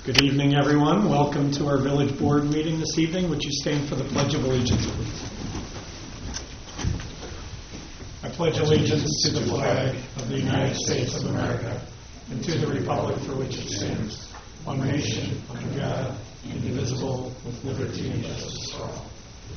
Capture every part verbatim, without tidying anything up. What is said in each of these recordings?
Good evening, everyone. Welcome to our village board meeting this evening. Would you stand for the Pledge of Allegiance, please? I pledge allegiance to the flag of the United States of America and to the republic for which it stands, one nation, under God, indivisible, with liberty and justice for all.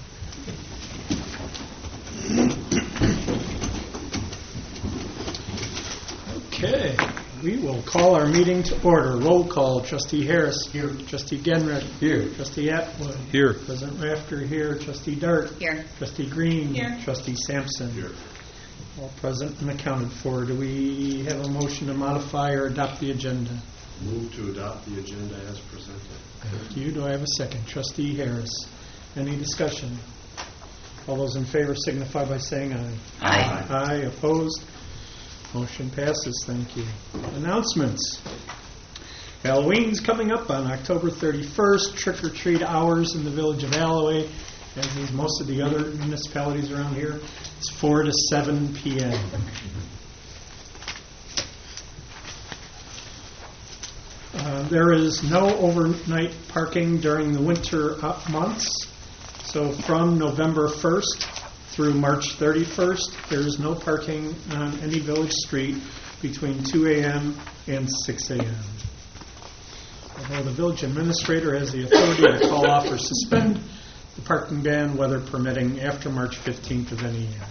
Okay. We will call our meeting to order. Roll call. Trustee Harris. Here. Trustee Genrich. Here. Trustee Atwood. Here. President Rafter here. Trustee Dart. Here. Trustee Green. Here. Trustee Sampson. Here. All present and accounted for. Do we have a motion to modify or adopt the agenda? Move to adopt the agenda as presented. Thank you. Do I have a second? Trustee Harris. Any discussion? All those in favor signify by saying aye. Aye. Aye. Opposed? Motion passes. Thank you. Announcements. Halloween's coming up on October thirty-first. Trick-or-treat hours in the village of Alloway, as is most of the other municipalities around here. It's four to seven p.m. Uh, there is no overnight parking during the winter months. So from November first through March thirty-first, there is no parking on any village street between two a.m. and six a.m. Although the village administrator has the authority to call off or suspend the parking ban, weather permitting, after March fifteenth of any year.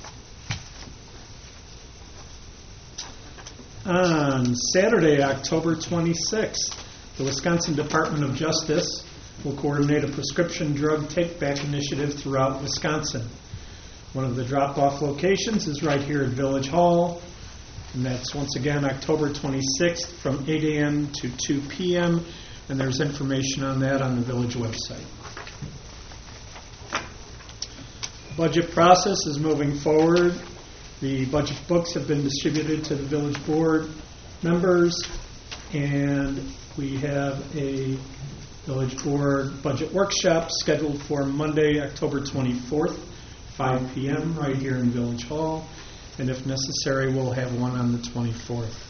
On Saturday, October twenty-sixth, the Wisconsin Department of Justice will coordinate a prescription drug take-back initiative throughout Wisconsin. One of the drop-off locations is right here at Village Hall, and that's once again October twenty-sixth from eight a.m. to two p.m., and there's information on that on the village website. Budget process is moving forward. The budget books have been distributed to the village board members, and we have a village board budget workshop scheduled for Monday, October twenty-fourth, five p.m. right here in Village Hall, and if necessary, we'll have one on the twenty-fourth.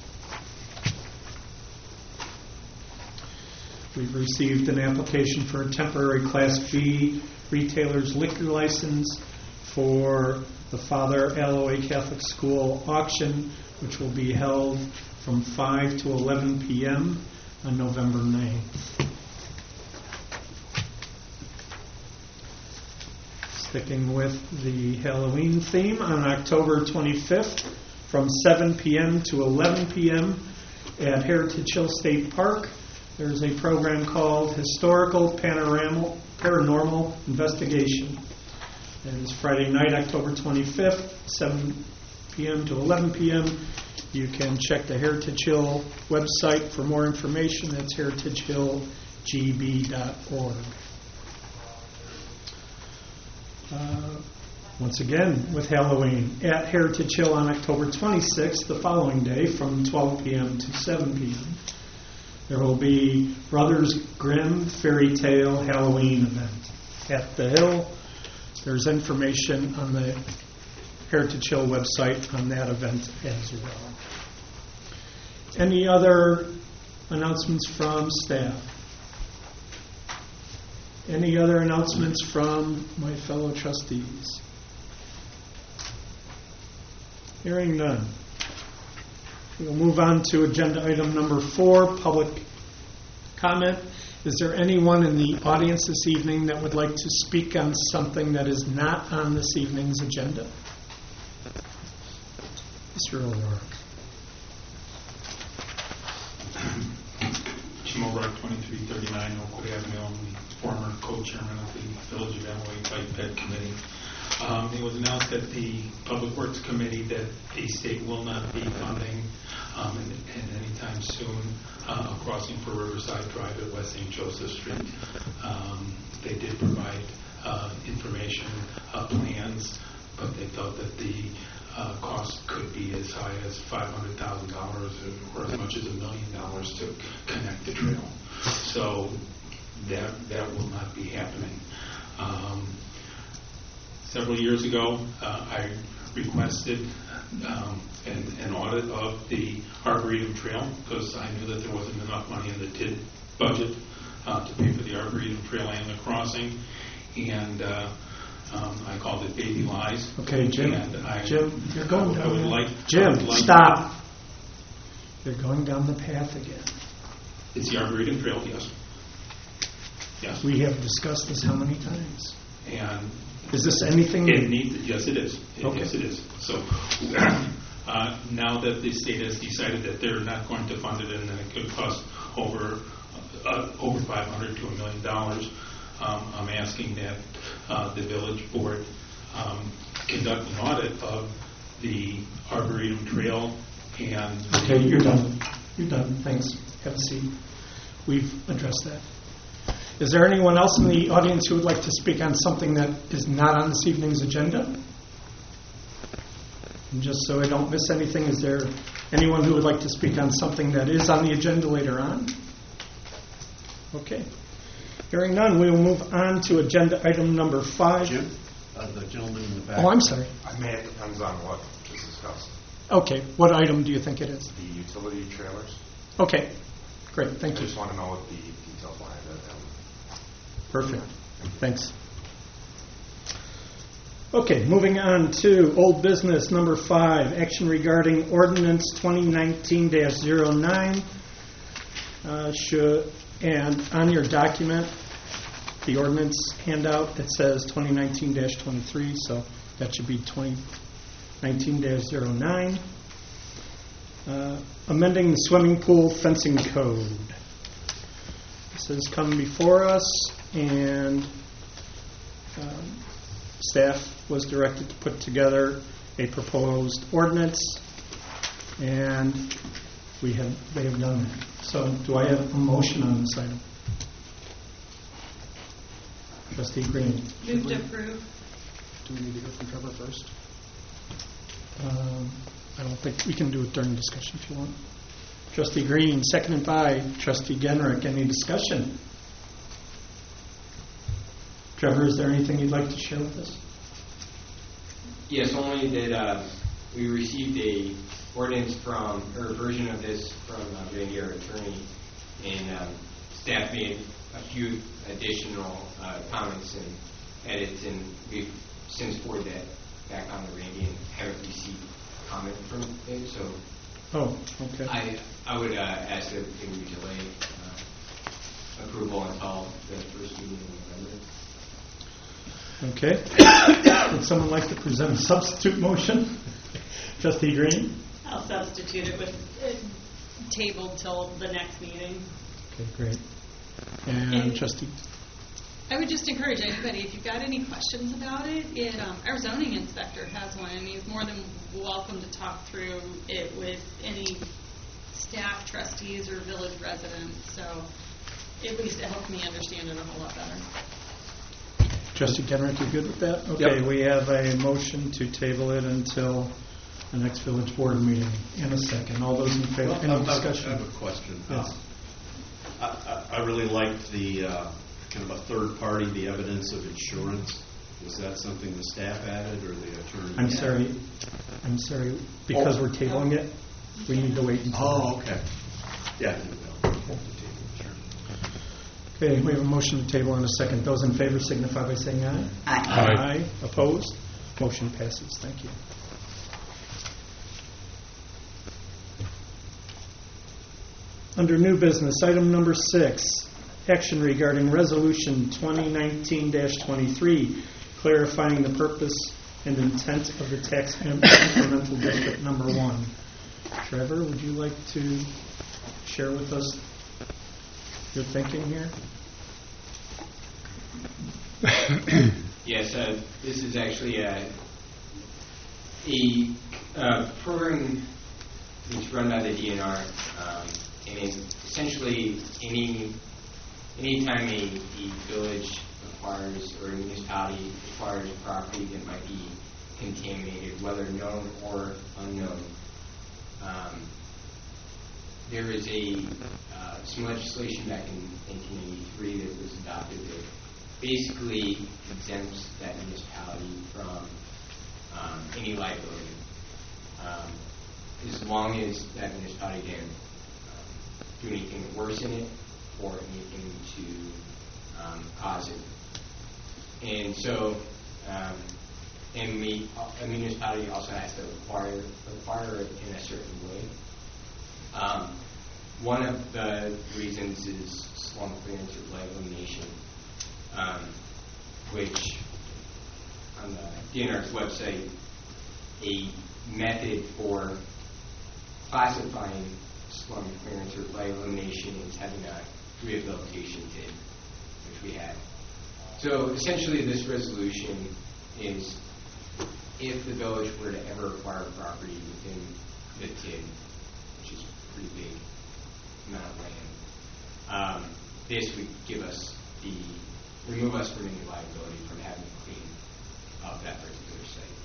We've received an application for a temporary Class B retailer's liquor license for the Father Alloway Catholic School auction, which will be held from five to eleven p.m. on November ninth. Sticking with the Halloween theme, on October twenty-fifth from seven p.m. to eleven p.m. at Heritage Hill State Park, there's a program called Historical Panorama, Paranormal Investigation. And it's Friday night, October twenty-fifth, seven p.m. to eleven p.m. You can check the Heritage Hill website for more information. That's heritage hill g b dot org. Uh, once again, with Halloween at Heritage Hill on October twenty-sixth, the following day from twelve p.m. to seven p.m., there will be Brothers Grimm Fairy Tale Halloween event at the Hill. There's information on the Heritage Hill website on that event as well. Any other announcements from staff? Any other announcements from my fellow trustees? Hearing none. We'll move on to agenda item number four, public comment. Is there anyone in the audience this evening that would like to speak on something that is not on this evening's agenda? Mister O'Rourke. Jim O'Rourke, twenty-three thirty-nine Oakwood Avenue. I'm the former co-chairman of the Village of Alloway Bike Ped Committee. Um, it was announced at the Public Works Committee that the state will not be funding um, in, in any time soon uh, a crossing for Riverside Drive at West Saint Joseph Street. Um, they did provide uh, information, uh, plans, but they felt that the uh, cost could be as high as five hundred thousand dollars or as much as a million dollars to connect the trail. So that that will not be happening. Um, several years ago, uh, I requested um, an, an audit of the Arboretum Trail, because I knew that there wasn't enough money in the T I D budget uh, to pay for the Arboretum Trail and the crossing. And uh, um, I called it Baby Lies. Okay, Jim. And I, Jim, you're going I down would the- like, Jim, I would like- stop. You're going down the path again. It's the Arboretum Trail, yes. Yes. We have discussed this how many times? And Is this anything? it needs, yes, it is. It- Okay. Yes, it is. So uh, now that the state has decided that they're not going to fund it and that it could cost over uh, over five hundred to a million dollars, um, I'm asking that uh, the village board um, conduct an audit of the Arboretum Trail and. Okay, you're done. You're done. Thanks. Have a seat. We've addressed that. Is there anyone else in the audience who would like to speak on something that is not on this evening's agenda? And just so I don't miss anything, is there anyone who would like to speak on something that is on the agenda later on? Okay. Hearing none, we will move on to agenda item number five. Jim, uh, the gentleman in the back. Oh, I'm sorry. I may, it depends on what is discussed. Okay, what item do you think it is? The utility trailers. Okay, great, I thank you. just want to know what the details behind it. um, Perfect. Thanks. Okay, moving on to old business number five, action regarding ordinance twenty nineteen dash oh nine. Uh, should, and on your document, the ordinance handout, it says twenty nineteen dash twenty-three, so that should be twenty nineteen dash oh nine. Uh, amending the swimming pool fencing code. This has come before us, and um, staff was directed to put together a proposed ordinance, and we have they have done that. So, do I have a motion on this item? Trustee Green. Move to approve. Do we need to go from Trevor first? Um, I don't think we can do it during discussion if you want. Trustee Green, seconded by Trustee Genrick. Any discussion? Trevor, is there anything you'd like to share with us? Yes, only that uh, we received a ordinance from, or a version of this from uh, Randy, our attorney, and um, staff made a few additional uh, comments and edits, and we've since forwarded that back on to Randy and haven't received comment from it. So Oh, okay. I I would uh, ask that we delay uh, approval until the first meeting in November. Okay. Would someone like to present a substitute motion? Trustee Green? I'll substitute it with uh, tabled till the next meeting. Okay, great. And And- Trustee? I would just encourage anybody, if you've got any questions about it, it um, our zoning inspector has one, and he's more than welcome to talk through it with any staff, trustees, or village residents. So at least it helps me understand it a whole lot better. Trustee Genrick, you good with that? Okay, we have a motion to table it until the next village board meeting in a second. All those in favor, Well, any I- I- discussion? I have a question. Yes. Uh, I I- I really liked the uh, kind of a third party, the evidence of insurance. Was that something the staff added or the attorney? I'm added? sorry, I'm sorry, because Oh. we're tabling it, we need to wait until. Oh, okay. Yeah. Okay, we have a motion to table in a second. Those in favor signify by saying aye. Aye. Aye. Opposed? Motion passes. Thank you. Under new business, item number six, action regarding resolution twenty nineteen dash twenty-three, clarifying the purpose and intent of the tax incremental district number one. Trevor, would you like to share with us your thinking here? Yes, uh, this is actually a, a uh, program that's run by the D N R, um, and it essentially any anytime a, a village acquires or a municipality acquires a property that might be contaminated, whether known or unknown, um, there is a uh, some legislation back in nineteen eighty-three that was adopted that basically exempts that municipality from um, any liability. Um, as long as that municipality didn't um, do anything to worsen it or anything to um, cause it. And so, um, and we, a municipality also has to require, require it in a certain way. Um, one of the reasons is slum clearance or blight elimination, um, which on the D N R's website, a method for classifying slum clearance or blight elimination is having a rehabilitation TID, which we had. So essentially this resolution is if the village were to ever acquire property within the TID, which is a pretty big amount of land, um, this would give us the, remove us from any liability from having to clean up that particular site.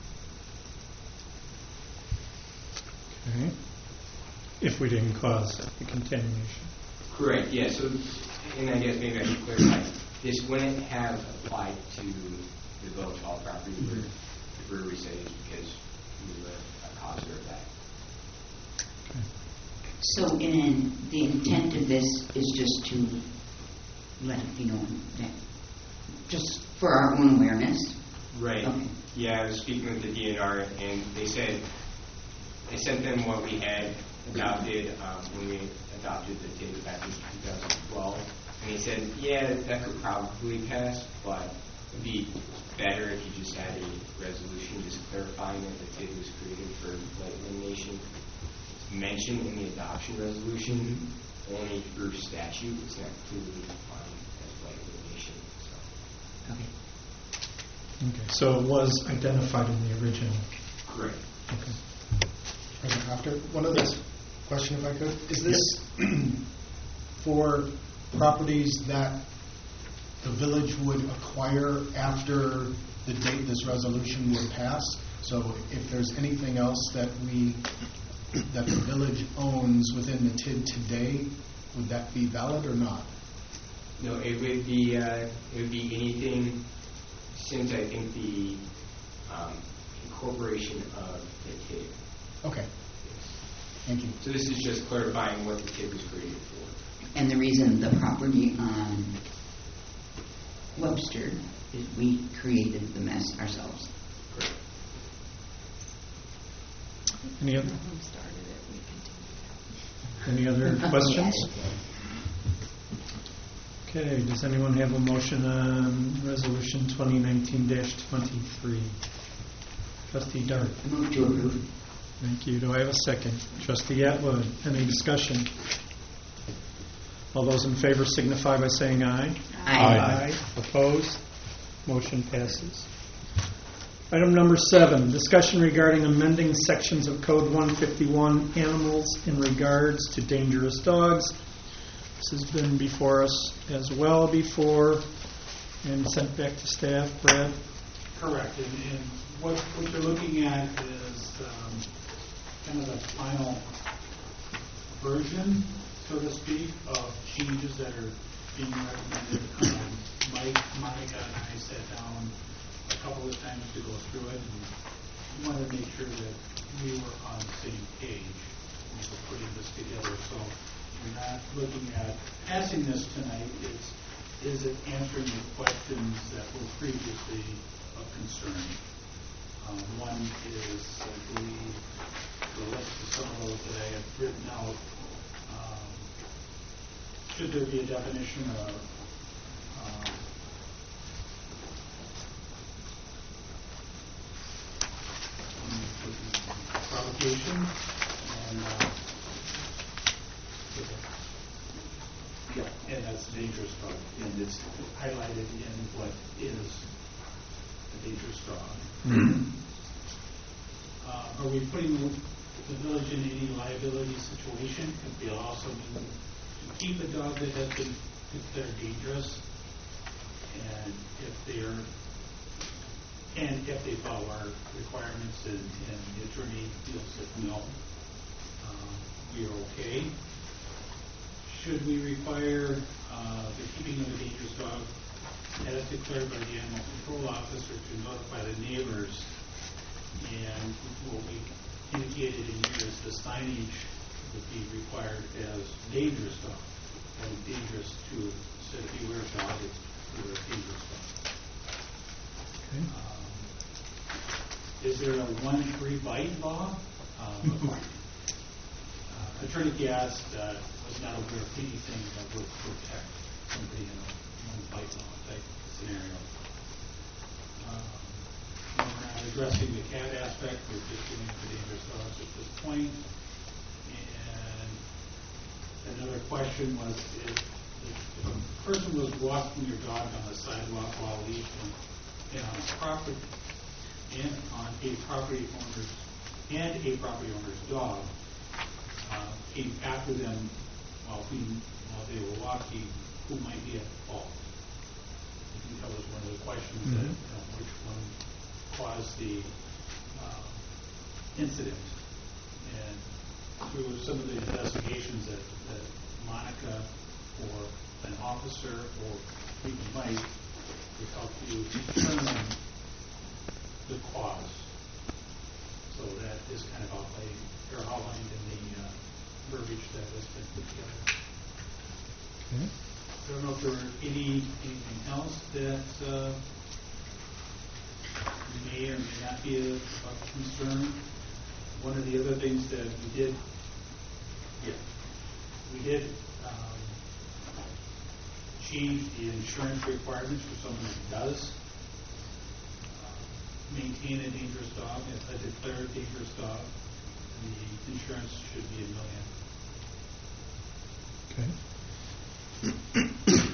Okay. If we didn't cause the contamination. Correct, yeah, so, and I guess maybe I should clarify, this wouldn't have applied to the village hall property where the brewery site is because we were a causer of that. Okay. So in the intent of this is just to let it be known that, just for our own awareness. Right. Okay. Yeah, I was speaking with the D N R, and they said, I sent them what we had adopted um, when we adopted the T I D back in two thousand twelve. And they said, yeah, that could probably pass, but it would be better if you just had a resolution just clarifying that the T I D was created for blight elimination. It's mentioned in the adoption resolution only through statute. It's not clearly defined as blight elimination. So. Okay. Okay, so it was identified in the original. Correct. Okay. President After, one other question if I could. Is this for properties that the village would acquire after the date this resolution would pass? So if there's anything else that we, that the village owns within the T I D today, would that be valid or not? No, it would be, uh, it would be anything since I think the um, incorporation of the T I D. Okay. Thank you. So this is just clarifying what the T I D was created for. And the reason the property on Webster is we created the mess ourselves. Correct. Any other, Who started it, we continue. any other questions? Okay, does anyone have a motion on resolution twenty nineteen dash twenty-three? Trustee Dart. Move to approve. Thank you. Do I have a second? Trustee Atwood, any discussion? All those in favor signify by saying aye. Aye. Opposed? Motion passes. Item number seven, discussion regarding amending sections of Code one fifty-one, animals in regards to dangerous dogs. This has been before us as well before and sent back to staff. Brad? Correct, and, and what, what you're looking at is um, kind of the final version, so to speak, of changes that are being recommended. Um, Mike, Monica, and I sat down a couple of times to go through it, and we wanted to make sure that we were on the same page when we're putting this together. So we're not looking at passing this tonight. It's, is it answering the questions that were previously of concern? Um, one is, I believe, the list of some of those that I have written out. Um, should there be a definition of um, provocation and uh, yeah, and that's a dangerous dog, and it's highlighted in what is a dangerous dog. Mm-hmm. Uh, are we putting the, the village in any liability situation? If we also mean to keep a dog that has been considered dangerous, and if they're and if they follow our requirements, and, and the attorney feels that no, um, we are okay. Should we require uh, the keeping of a dangerous dog as declared by the animal control officer to notify the neighbors? And will we indicated in yours, the signage would be required as dangerous dog. That is dangerous to, instead of beware dog, it's beware dangerous dog. Okay. Um, Is there a one free bite law? Um, uh, Attorney Gass uh, was not aware of anything that would protect somebody in a one bite law type scenario. Um, We're not addressing the cat aspect, we're just doing the dangerous dogs at this point. And another question was, if, if a person was walking your dog on the sidewalk while leashed and on a property, and on a property owner's, and a property owner's dog uh, came after them while being, while they were walking, who might be at fault? I think that was one of the questions that, Mhm. you know, which one caused the um, incident. And through some of the investigations that, that Monica or an officer or even Mike would help you determine the cause. So that is kind of outlined, or outlined in the uh, verbiage that has been put together. Okay. I don't know if there were any, anything else that uh, may or may not be a, a concern. One of the other things that we did, yeah, we did um, change the insurance requirements for someone who does maintain a dangerous dog, a declared dangerous dog. The insurance should be a million. Okay. And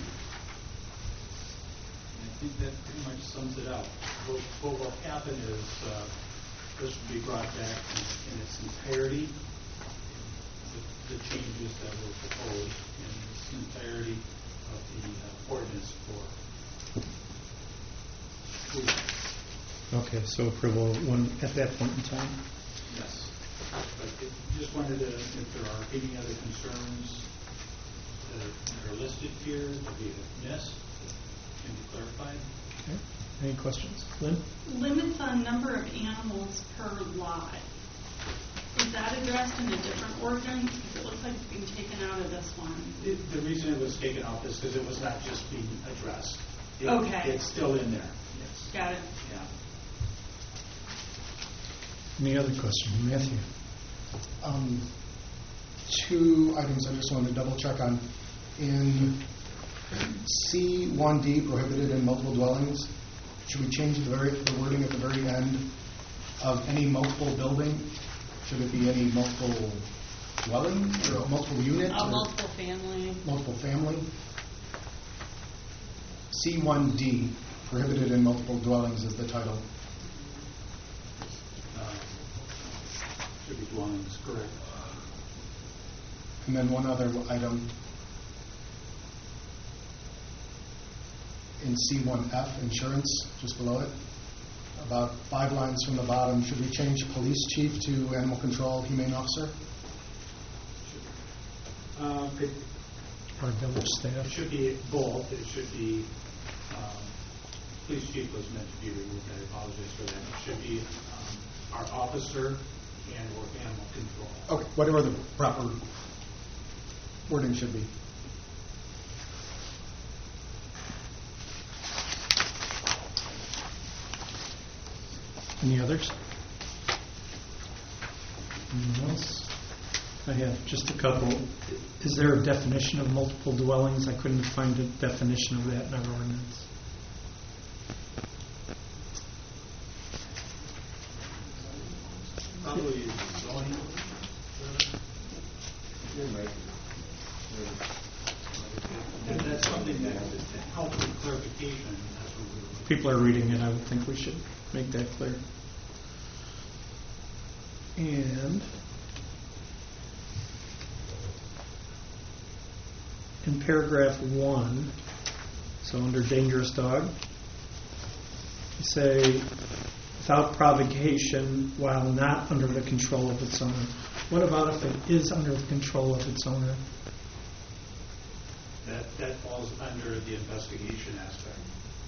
I think that pretty much sums it up. What, what will happen is uh, this will be brought back in, in its entirety, the, the changes that were proposed in its entirety of the uh, ordinance for food. Okay, so approval when, at that point in time? Yes. But if, just wanted to, if there are any other concerns that are, that are listed here that we have missed, that can be clarified. Okay. Any questions? Lynn? Limits on number of animals per lot. Is that addressed in a different ordinance? Because it looks like it's being taken out of this one. The, the reason it was taken off is because it was not just being addressed. It, Okay. It's still in there. Yes. Got it. Yeah. Any other questions? Matthew? Um, two items I just wanted to double check on. In C one D, prohibited in multiple dwellings, should we change the, very, the wording at the very end of any multiple building? Should it be any multiple dwelling or multiple unit? Uh, or multiple family. multiple family? C one D, prohibited in multiple dwellings is the title. Uh, should be dwellings, correct. And then one other item. In C one F, insurance, just below it, about five lines from the bottom, should we change police chief to animal control humane officer? Uh, it, Or village staff? It should be both. It should be, um, police chief was meant to be removed. I apologize for that. It should be um, our officer and or animal control. Okay, whatever the proper wording should be. Any others? Anyone else? I have just a couple. Is there a definition of multiple dwellings? I couldn't find a definition of that in our ordinance. Probably zoning. And that's something that, to help with clarification, that's what we were looking. People are reading it. I would think we should make that clear. And in paragraph one, so under dangerous dog, you say, without provocation while not under the control of its owner. What about if it is under the control of its owner? That, that falls under the investigation aspect.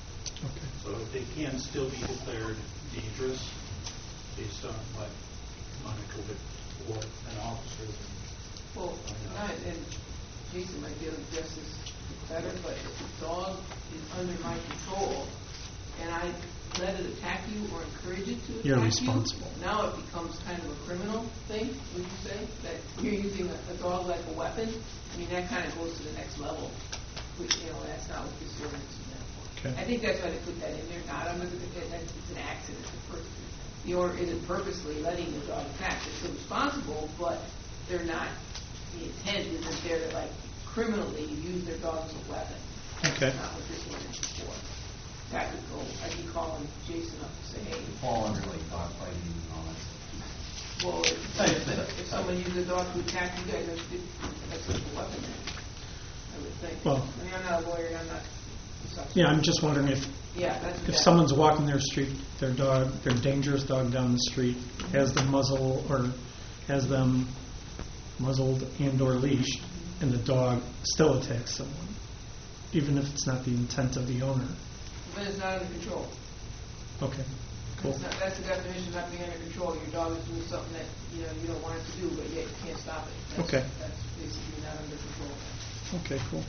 Okay. So they can still be declared dangerous based on what want to go with or an officer. than- Well, not, and Jason might be able to address this better, but if the dog is under my control and I let it attack you or encourage it to attack You're you, responsible. now it becomes kind of a criminal thing, would you say? That you're using a, a dog like a weapon? I mean, that kind of goes to the next level, which, you know, that's not what this ordinance is meant for. Okay. I think that's why they put that in there, not under the, that it's an accident. The person- The owner isn't purposely letting the dog attack. They're still responsible, but they're not, the intent isn't there to like criminally use their dog as a weapon. Okay. That's not what this ordinance is for. That would go, I'd be calling Jason up to say, hey, fall under like dog fighting and all that stuff. well, if, Type if, thing. if someone uses a dog to attack you guys, that's, that's like a weapon then, I would think. Well- I mean, I'm not a lawyer, I'm not a suspect. Yeah, I'm just wondering if, Yeah, that's what if that- someone's walking their street, their dog, their dangerous dog down the street, has the muzzle or has them muzzled and or leashed, and the dog still attacks someone, even if it's not the intent of the owner. But it's not under control. Okay, cool. That's, not, that's the definition of not being under control. Your dog is doing something that you know you don't want it to do, but yet you can't stop it. That's, Okay. That's basically not under control. Okay, cool.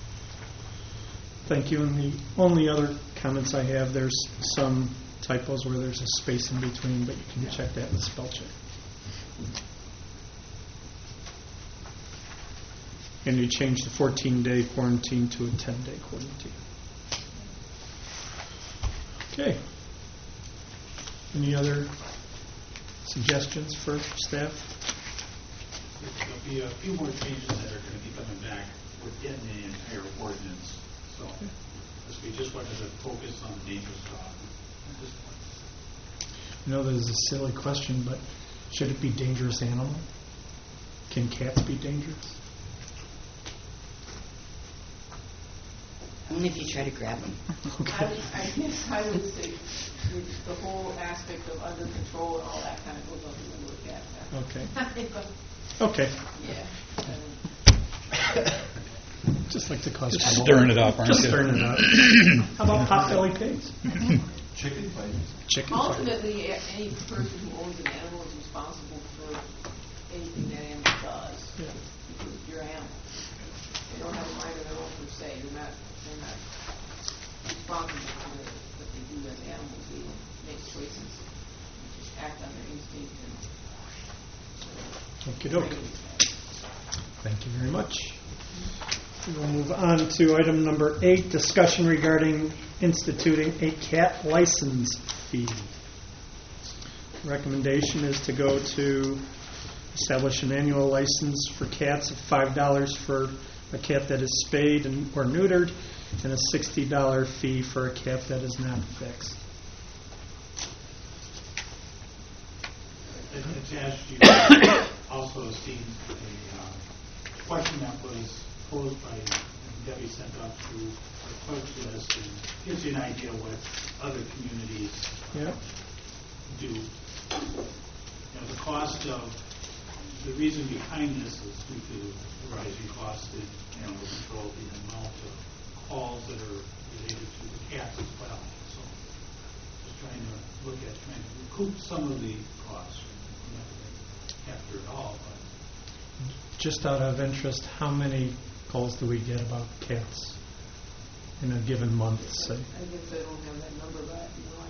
Thank you. And the only other comments I have, there's some typos where there's a space in between, but you can check that with spell check. And you change the fourteen-day quarantine to a ten-day quarantine. Okay. Any other suggestions for staff? There'll be a few more changes that are going to be coming back within the entire ordinance. So, as we just wanted to focus on dangerous dog at this point. I know this is a silly question, but should it be dangerous animal? Can cats be dangerous? Only if you try to grab them. I, would, I guess I would say the whole aspect of under control and all that kind of goes under the window with cats. Okay. Okay. Yeah. Just like to cause Just trouble. stirring it up, aren't Just you? stirring it up. How about potbelly pigs? Chicken fight. Chicken fight. Ultimately, a- any person who owns an animal is responsible for anything that animal does. Yeah. Because it's your animal. They don't have a mind of their own per se. They're not, they're not responsible for the, what they do as animals. They make choices. They just act on their instinct and so. Okie doke. Thank you very much. We'll move on to item number eight, discussion regarding instituting a cat license fee. Recommendation is to go to establish an annual license for cats of five dollars for a cat that is spayed and or neutered, and a sixty dollars fee for a cat that is not fixed. Attached, you also seen a uh, question that was posed by Debbie sent out to the clerk's list and gives you an idea what other communities Yeah. do. You know, the cost of, the reason behind this is due to the rising cost in animal control, the amount of calls that are related to the cats as well. So just trying to look at, trying to recoup some of the costs. We're not going to capture it all, but Just out of interest, how many calls do we get about cats in a given month, say? I guess I don't have that number, but you know, I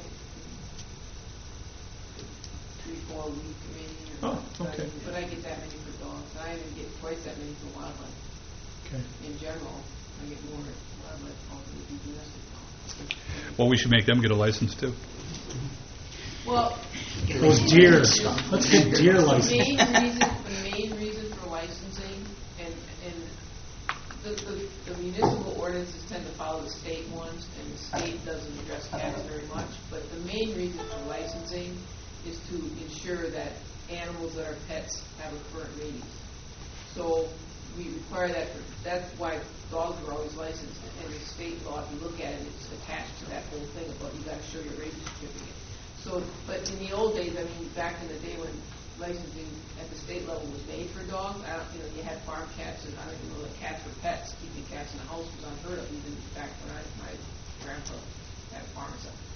three, four a week maybe. Or Oh, okay. But I get that many for dogs. I even get twice that many for wildlife. Okay. In general, I get more wildlife calls than I do domestic calls. Well, we should make them get a license too. Well, Those deer. Let's get deer the license. main reason, the main reason for licensing, and, and the, the, the municipal ordinances tend to follow the state ones, and the state doesn't address cats very much, but the main reason for licensing is to ensure that animals that are pets have a current rabies. So we require that, for, that's why dogs are always licensed, and the state law, if you look at it, it's attached to that whole thing about you gotta show your rabies certificate. So, but in the old days, I mean, back in the day when licensing at the state level was made for dogs, I don't, you know, you had farm cats, and I don't even know that cats were pets. Keeping cats in the house was unheard of, even back when I, my grandpa had a farm and stuff. So, but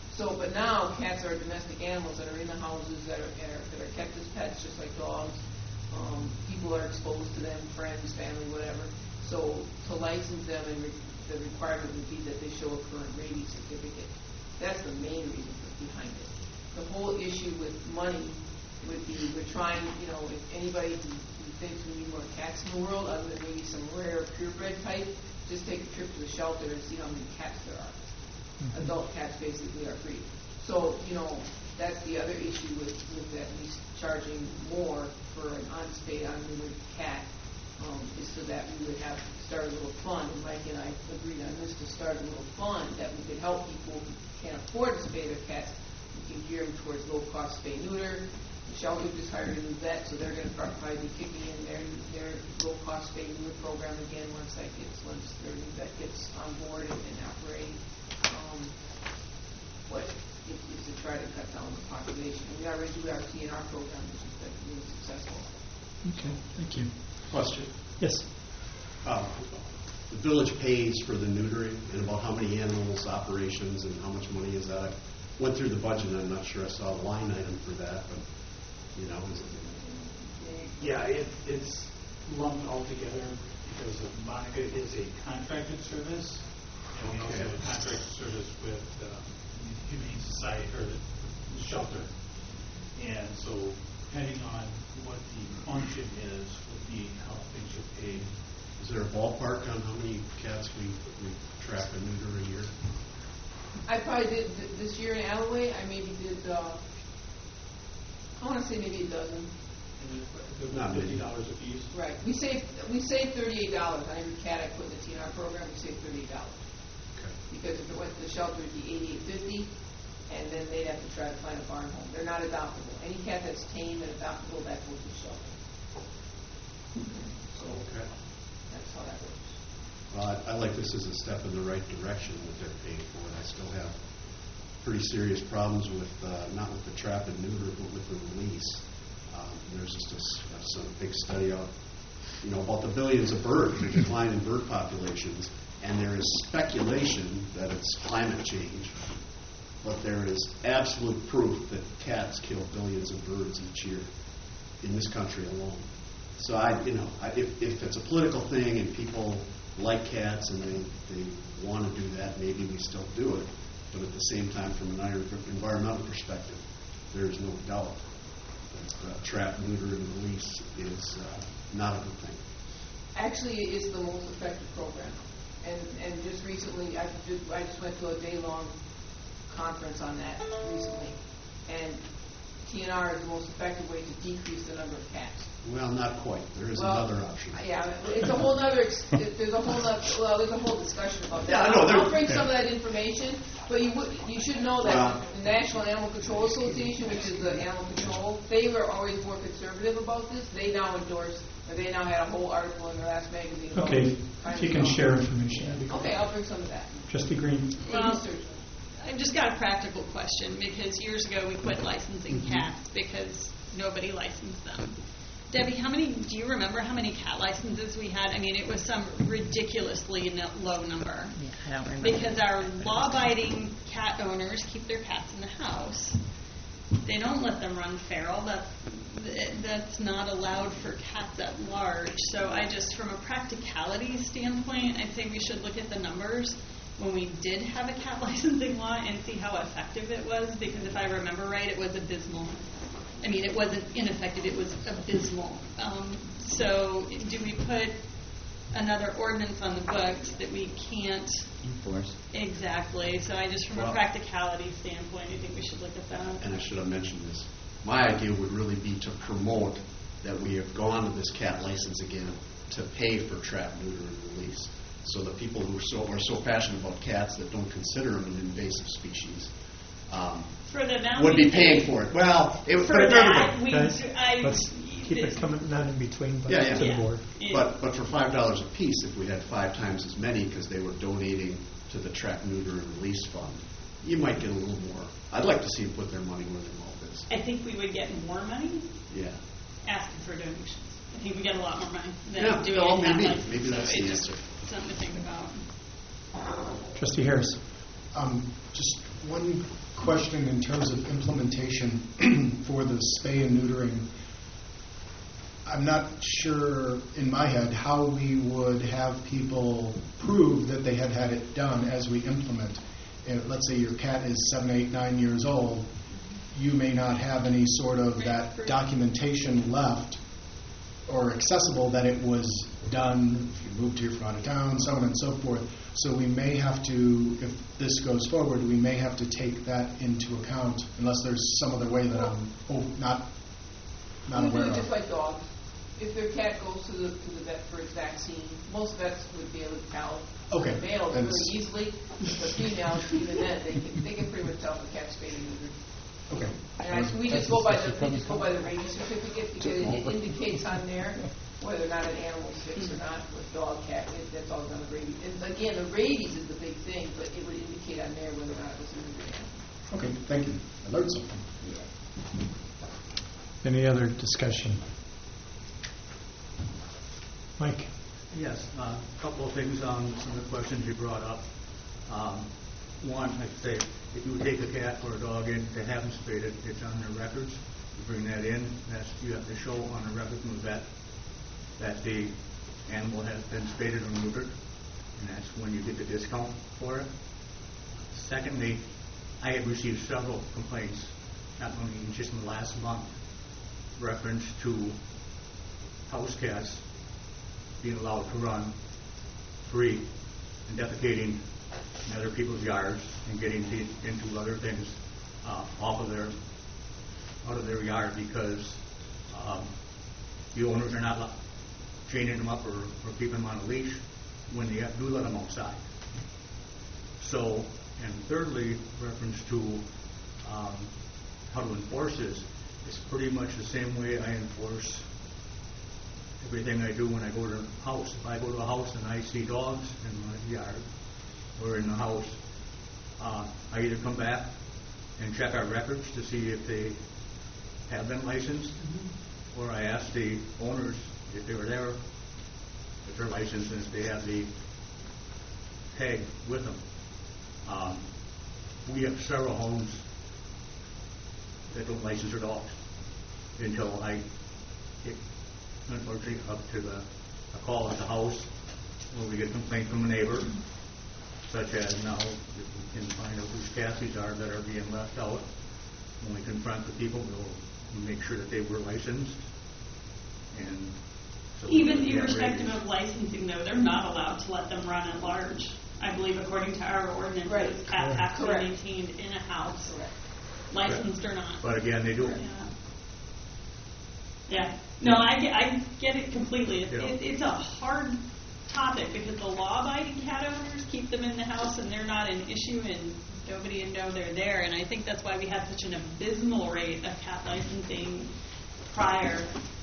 But now, cats are domestic animals that are in the houses, that are, that are kept as pets, just like dogs. Um, people are exposed to them, friends, family, whatever. So to license them, and re- the requirement would be that they show a current rabies certificate. That's the main reason behind it. The whole issue with money would be, we're trying, you know, if anybody who, who thinks we need more cats in the world, other than maybe some rare purebred type, just take a trip to the shelter and see how many cats there are. Mm-hmm. Adult cats basically are free. So, you know, that's the other issue with, with at least charging more for an unspayed, unrumored cat, um, is so that we would have start a little fund. And Mike and I agreed on this, to start a little fund that we could help people who can't afford to spay their cats. We can gear them towards low-cost spay-neuter. The shelter just hired a new vet, so they're going to probably be kicking in their their low-cost spay-neuter program again once that gets once their new vet gets on board and, and operating. Um, what is, is to try to cut down the population. We already do our T N R program, which has been really successful. Okay, thank you. Question. Yes. Uh, the village pays for the neutering, and about how many animals, operations, and how much money is that? I went through the budget, and I'm not sure I saw a line item for that, but, you know, is it? Yeah, it, it's lumped all together because of Monica is a contracted service, and we also have a contracted service with uh, Humane Society, or the shelter. And so, depending on what the function is, would be how things are paid. Is there a ballpark on how many cats we, we track and neuter a year? I probably did th- this year in Alloway. I maybe did. Uh, I want to say maybe a dozen. Not fifty dollars a piece. Right. We save we save thirty-eight dollars on every cat I put in the T N R program. We save thirty-eight dollars. Okay. Because if it went to the shelter, it'd be eighty-eight fifty, and then they'd have to try to find a barn home. They're not adoptable. Any cat that's tame and adoptable, that goes to the shelter. So Okay. that's how that works. Well, I, I like this as a step in the right direction that they're paying for it. I still have pretty serious problems with, uh, not with the trap and neuter, but with the release. Um, there's just a, s- some big study out, you know, about the billions of birds, the decline in bird populations, and there is speculation that it's climate change, but there is absolute proof that cats kill billions of birds each year in this country alone. So I, you know, I, if, if it's a political thing and people like cats and they, they want to do that, maybe we still do it. But at the same time, from an environmental perspective, there is no doubt that uh, trap, neuter, and release is uh, not a good thing. Actually, it is the most effective program. And and just recently, I just, I just went to a day-long conference on that recently. And T N R is the most effective way to decrease the number of cats. Well, not quite. There is well, another option. Yeah, it's a whole other. There's a whole other. Well, there's a whole discussion about that. Yeah, I know. I'll, I'll bring yeah. some of that information, but you would, you should know that well, the National Animal Control Association, which is the animal control, they were always more conservative about this. They now endorse. Or they now had a whole article in their last magazine. Okay, if you can share information, that'd be great. Okay, I'll bring some of that. Trustee Green. Well, I've just got a practical question, because years ago we quit licensing cats because nobody licensed them. Debbie, how many, do you remember how many cat licenses we had? I mean, it was some ridiculously no, low number. Yeah, I don't remember. Because our law-abiding cat owners keep their cats in the house. They don't let them run feral. That, that's not allowed for cats at large. So I just, from a practicality standpoint, I think we should look at the numbers when we did have a cat licensing law and see how effective it was, because if I remember right, it was abysmal. I mean, it wasn't ineffective, it was abysmal. Um, so do we put another ordinance on the books that we can't enforce? Exactly. So I just, from well, a practicality standpoint, I think we should look at that. And I should have mentioned this. My idea would really be to promote that we have gone to this cat license again to pay for trap, neuter, and release. So the people who are so, are so passionate about cats that don't consider them an invasive species um, for the amount would be paying for it. Well, it would for put that, everybody. we, Guys, I, let's keep it coming, not in between, but Yeah, yeah. to Yeah. the board. Yeah. But but for five dollars a piece, if we had five times as many because they were donating to the trap, neuter, and release fund, you might get a little more. I'd like to see them put their money where their mouth is. I think we would get more money Yeah. asking for donations. I think we get a lot more money than Yeah, doing well, it that maybe. way. Maybe So that's the it's just answer. something to think about. Trustee Harris. Um, Just one question in terms of implementation for the spay and neutering. I'm not sure in my head how we would have people prove that they had had it done as we implement. If, let's say your cat is seven, eight, nine years old, you may not have any sort of that documentation left or accessible that it was done, if you moved here from out of town, so on and so forth. So we may have to, if this goes forward, we may have to take that into account, unless there's some other way that I'm oh, not not We aware do it of. just like dogs. If their cat goes to the, to the vet for its vaccine, most vets would be able to tell. Okay. The males And really s- easily, but females, even then, they can, they can pretty much tell if a cat's spayed or neutered. Okay. And I, we just go by the, we just go by the rabies certificate because it indicates on there whether or not an animal's sick or not, with dog, cat, it, that's all done with rabies. And again, the rabies is the big thing, but it would indicate on there whether or not it was a neutered animal. Okay, thank you. I learned something. Any other discussion? Mike? Yes, a uh, couple of things on some of the questions you brought up. Um, one, I'd say, if you would take a cat or a dog in to have them spayed, it, it's on their records. You bring that in, that's, you have to show on a record from the vet that the animal has been spayed or neutered, and that's when you get the discount for it. Secondly, I have received several complaints, not only just in the last month, reference to house cats being allowed to run free and defecating in other people's yards and getting to, into other things uh, off of their out of their yard because um, the owners are not lo- chaining them up or, or keeping them on a leash when they do let them outside. So, and thirdly, reference to um, how to enforce this, it's pretty much the same way I enforce everything I do when I go to a house. If I go to a house and I see dogs in my yard or in the house, uh, I either come back and check our records to see if they have been licensed, mm-hmm. or I ask the owners if they were there, if they're licensed and if they have the tag with them. Um, we have several homes that don't license their dogs until I get, unfortunately, up to the a call at the house where we get a complaint from a neighbor, such as now if we can find out whose cats these are that are being left out. When we confront the people, we'll make sure that they were licensed. And so Even we have irrespective rabies. of licensing, though, they're not allowed to let them run at large. I believe, according to our ordinances, Right. cats have to be Correct. maintained in a house, Correct. licensed or not. But again, they do. Yeah. Yeah. No, I get, I get it completely. It's, Yeah. it, it's a hard topic because the law-abiding cat owners keep them in the house and they're not an issue and nobody would know they're there. And I think that's why we had such an abysmal rate of cat licensing prior.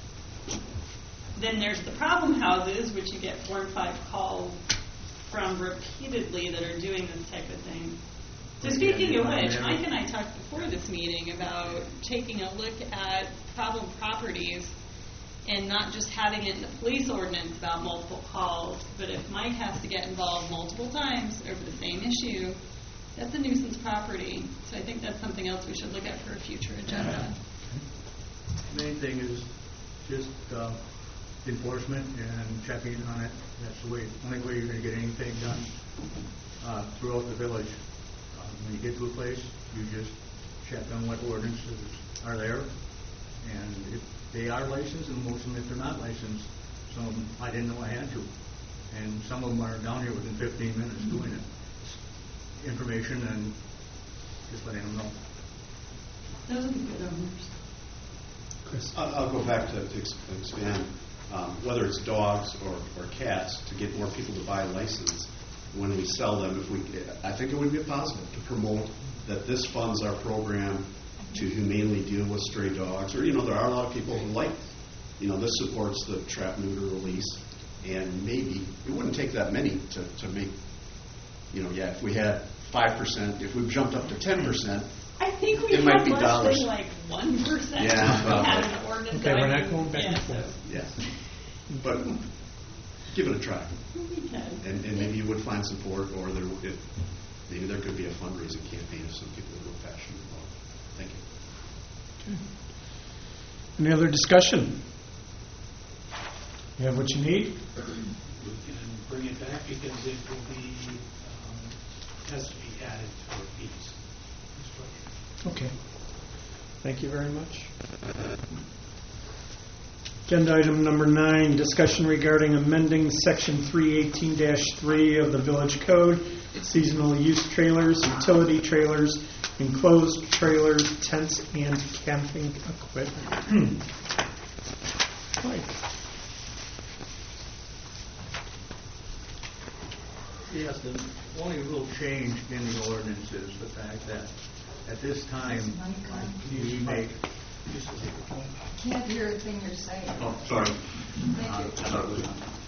Then there's the problem houses, which you get four and five calls from repeatedly that are doing this type of thing. So speaking of which, Mike and I talked before this meeting about taking a look at problem properties and not just having it in the police ordinance about multiple calls, but if Mike has to get involved multiple times over the same issue, that's a nuisance property. So I think that's something else we should look at for a future agenda. Main thing is just uh, enforcement and checking on it. That's the way, only way you're going to get anything done uh, throughout the village. Uh, when you get to a place, you just check on what ordinances are there, and if they are licensed, and most of them, if they're not licensed, some of them I didn't know I had to, and some of them are down here within fifteen minutes doing it. Information and just letting them know. Those are the good owners. Chris? I'll, I'll go back to, to ex- expand, um, whether it's dogs or, or cats, to get more people to buy a license when we sell them. If we, I think it would be a positive to promote that this funds our program to humanely deal with stray dogs. Or, you know, there are a lot of people who like, you know, this supports the trap, neuter, release, and maybe it wouldn't take that many to, to make, you know, yeah, if we had five percent, if we jumped up to ten percent, I think we It might have be less dollars. than like one percent. Yeah, We have probably. an ordinance. Okay, we're I not mean, going back and yeah, forth. so yeah. But give it a try. we can. And, and maybe you would find support, or there, if, maybe there could be a fundraising campaign if some people are real passionate about it. Thank you. Okay. Any other discussion? You have what you need? We can bring it back because it will be, um, has to be added to our fees. Okay. Thank you very much. Agenda item number nine, discussion regarding amending section three eighteen dash three of the Village Code, seasonal use trailers, utility trailers, enclosed trailers, tents, and camping equipment. Mike. Yes, the only real change in the ordinance is the fact that at this time, we make... Can't hear a thing you're saying. Oh, sorry. Thank you. Uh, sorry.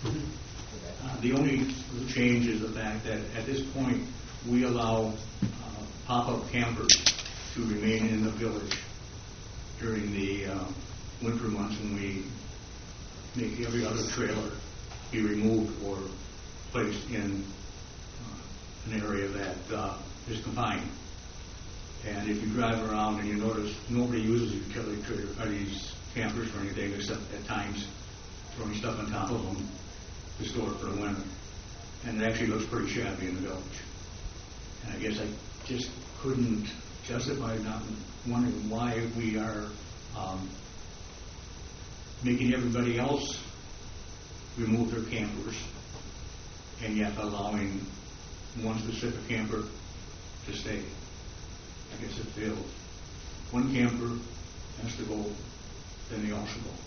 Uh, the only change is the fact that at this point, we allow uh, pop-up campers to remain in the village during the uh, winter months when we make every other trailer be removed or placed in uh, an area that uh, is confined. And if you drive around and you notice nobody uses utility trailer, or these campers for anything except at times throwing stuff on top of them to store it for the winter. And it actually looks pretty shabby in the village. And I guess I just couldn't justify not wondering why we are um, making everybody else remove their campers and yet allowing one specific camper to stay. I guess if failed. One camper has to go, then they all should go.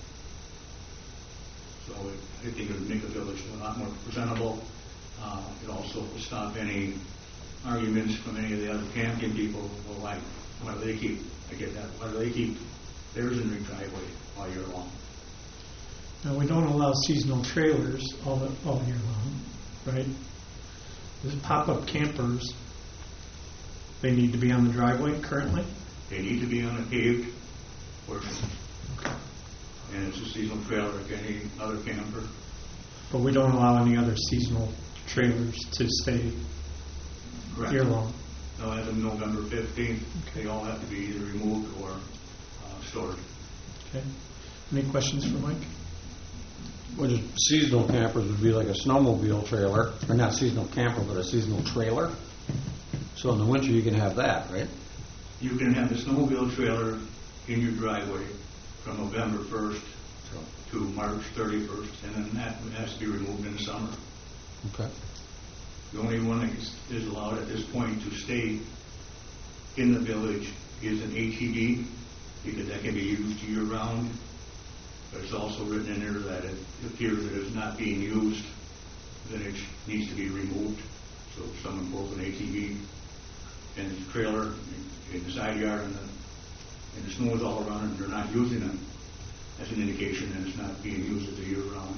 So it, I think it would make the village a lot more presentable. Uh, it also will stop any arguments from any of the other camping people. Well, why, why do they keep, I get that, why do they keep theirs in their driveway all year long? Now, we don't allow seasonal trailers all, the, all year long, right? There's pop-up campers. They need to be on the driveway currently? They need to be on a paved portion. Okay. And it's a seasonal trailer like any other camper. But we don't allow any other seasonal trailers to stay Correct. year long? No, as of November fifteenth, okay. They all have to be either removed or uh, stored. Okay. Any questions for Mike? What is seasonal campers would be like a snowmobile trailer, or not seasonal camper, but a seasonal trailer. So in the winter you can have that, right? You can have the snowmobile trailer in your driveway from November first to March thirty-first, and then that has to be removed in the summer. Okay. The only one that is allowed at this point to stay in the village is an A T V, because that can be used year-round. But it's also written in there that it appears that it's not being used, then it needs to be removed. So if someone pulls an A T V in the trailer in the side yard and the, and the snow is all around it and they're not using them, that's an indication that it's not being used as a year-round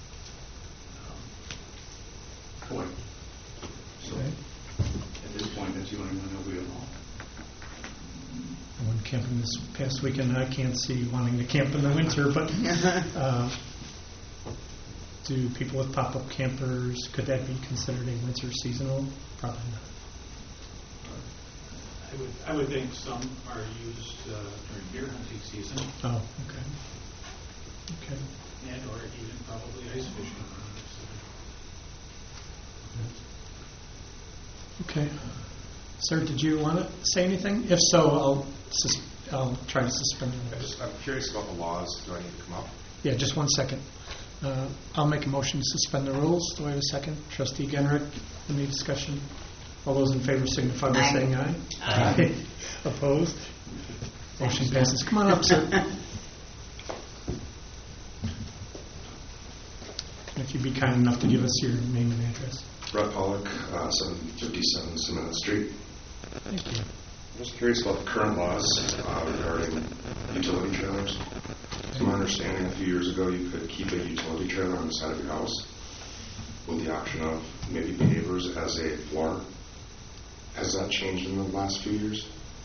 um, toy. So Okay. at this point, that's the only one that we allow. I went camping this past weekend. I can't see wanting to camp in the winter, but uh, do people with pop-up campers, could that be considered a winter seasonal? Probably not. I would, I would think some are used uh, during deer hunting season. Oh, okay. Okay. And or even probably ice fishing. Okay. Sir, did you want to say anything? If so, I'll sus- I'll try to suspend I it. just, I'm curious about the laws. Do I need to come up? Yeah, just one second. Uh, I'll make a motion to suspend the rules. Do I have a second? Trustee Genrick, any discussion? All those in favor signify by Aye. saying aye. Aye. Opposed? Motion passes. Come on up, sir. If you'd be kind enough to give us your name and address. Brett Pollock, uh, seven fifty-seven Cement Street. Thank you. I was curious about the current laws uh, regarding utility trailers. To my understanding, a few years ago, you could keep a utility trailer on the side of your house with the option of maybe pavers as a floor. Has that changed in the last few years?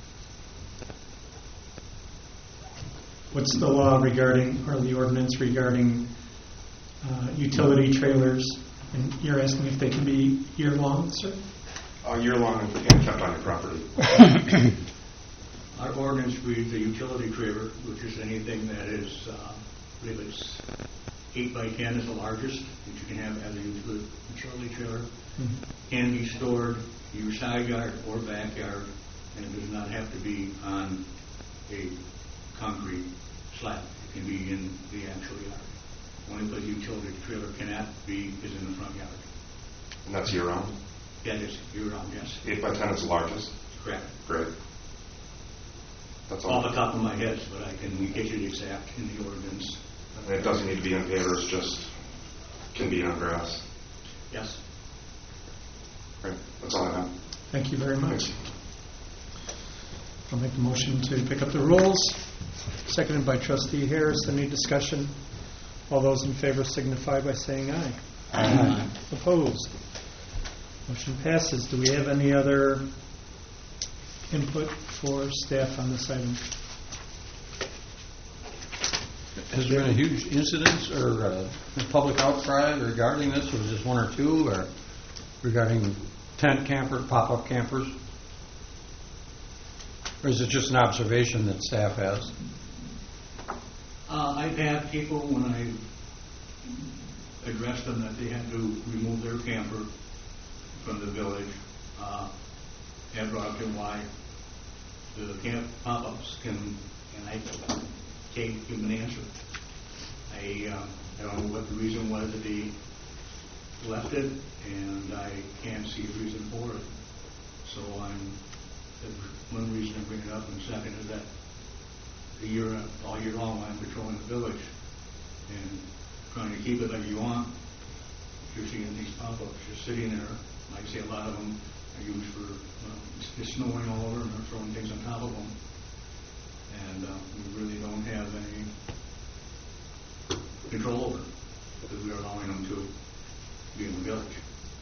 What's the law regarding, or the ordinance regarding uh, utility trailers? And you're asking if they can be year-long, sir? All year long and kept on your property. Our ordinance reads a utility trailer, which is anything that is, uh, I believe it's eight by ten is the largest that you can have as a utility utility trailer. Mhm. Can be stored in your side yard or backyard, and it does not have to be on a concrete slab. It can be in the actual yard. Only place a utility trailer cannot be is in the front yard. And that's year round? That is year round, yes. eight by ten is the largest? Correct. Great. That's all. Off the top of my head, but I can get you the exact in the ordinance. And it doesn't need to be on pavers, just can be on grass. Yes. Great. That's all I have. Thank you very much. Thanks. I'll make the motion to pick up the rules. Seconded by Trustee Harris. Any discussion? All those in favor signify by saying aye. Aye. Opposed? Motion passes. Do we have any other input for staff on this item? Has there been a huge incidence or uh, public outcry regarding this? Was this one or two, or regarding tent camper, pop-up campers? Or is it just an observation that staff has? Uh, I've had people, when I addressed them that they had to remove their camper from the village, uh, have brought up to why the camp pop-ups can, and I can't give them an answer. I, uh, I don't know what the reason was that they left it, and I can't see a reason for it. So I'm, that's one reason I bring it up, and the second is that the year, all year long, I'm patrolling the village and trying to keep it like you want. You're seeing these pop-ups just sitting there. Like I say, a lot of them are used for, well, it's, it's snowing all over and they're throwing things on top of them. And uh, we really don't have any control over it because we are allowing them to be in the village.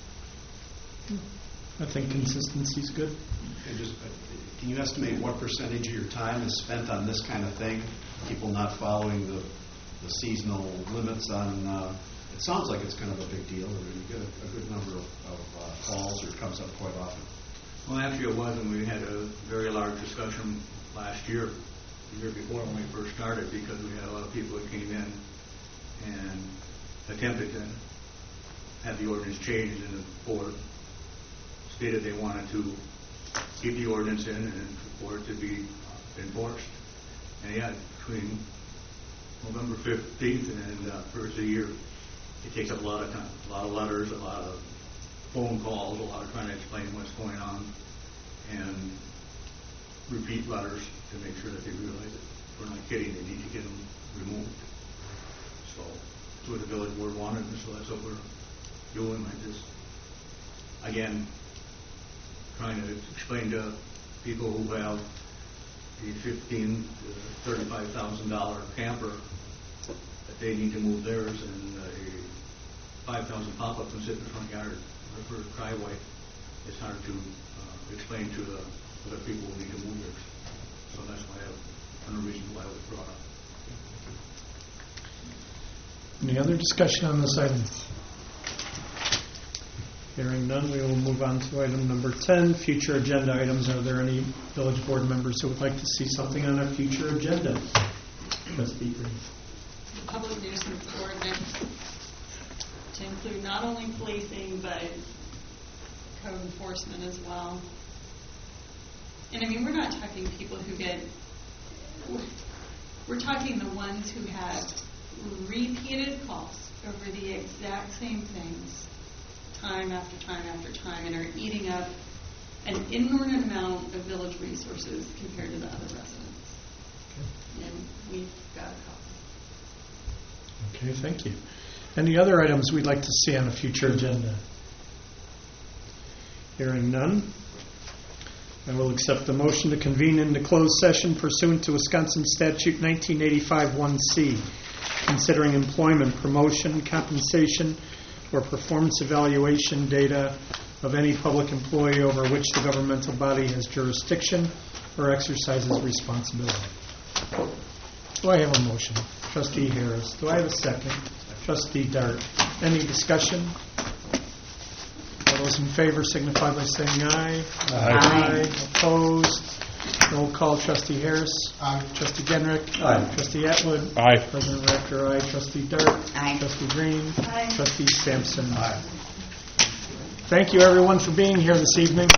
I think consistency is good. And just, uh, can you estimate what percentage of your time is spent on this kind of thing? People not following the, the seasonal limits on, uh, it sounds like it's kind of a big deal, or you get a, a good number of, of uh, calls, or it comes up quite often. Well, actually it was, and we had a very large discussion last year, the year before when we first started, because we had a lot of people that came in and attempted to have the ordinance changed, and the board stated they wanted to keep the ordinance in and for it to be enforced. And yeah, between November fifteenth and uh, first of the year, it takes up a lot of time, a lot of letters, a lot of phone calls, a lot of trying to explain what's going on, and repeat letters to make sure that they realize it. We're not kidding, they need to get them removed. So that's what the village board wanted, and so that's what we're doing like this. Again, trying to explain to people who have a fifteen to thirty-five thousand dollar camper that they need to move theirs, and a five thousand pop-up can sit in the front yard or for a driveway. It's hard to uh, explain to the other people who need to move theirs. So that's why I, one reason why it was brought up. Any other discussion on this item? Hearing none, we will move on to item number ten, future agenda items. Are there any village board members who would like to see something on our future agenda? Trustee Green. Public nuisance ordinance to include not only policing but code enforcement as well. And I mean, we're not talking people who get, we're talking the ones who have repeated calls over the exact same things time after time after time and are eating up an inordinate amount of village resources compared to the other residents. Okay. And we've got a couple. Okay, thank you. Any other items we'd like to see on a future agenda? Hearing none, I will accept the motion to convene into closed session pursuant to Wisconsin Statute nineteen eighty-five one C, considering employment, promotion, compensation, or performance evaluation data of any public employee over which the governmental body has jurisdiction or exercises responsibility. Do I have a motion? Trustee Harris. Do I have a second? Trustee Dart. Any discussion? All those in favor signify by saying aye. Aye. Opposed? Roll call, trustee Harris. Aye. Trustee Genrick. Aye. Trustee Atwood. Aye. President Rector, aye. Trustee Dart. Aye. Trustee Green. Aye. Trustee Sampson. Aye. Thank you, everyone, for being here this evening.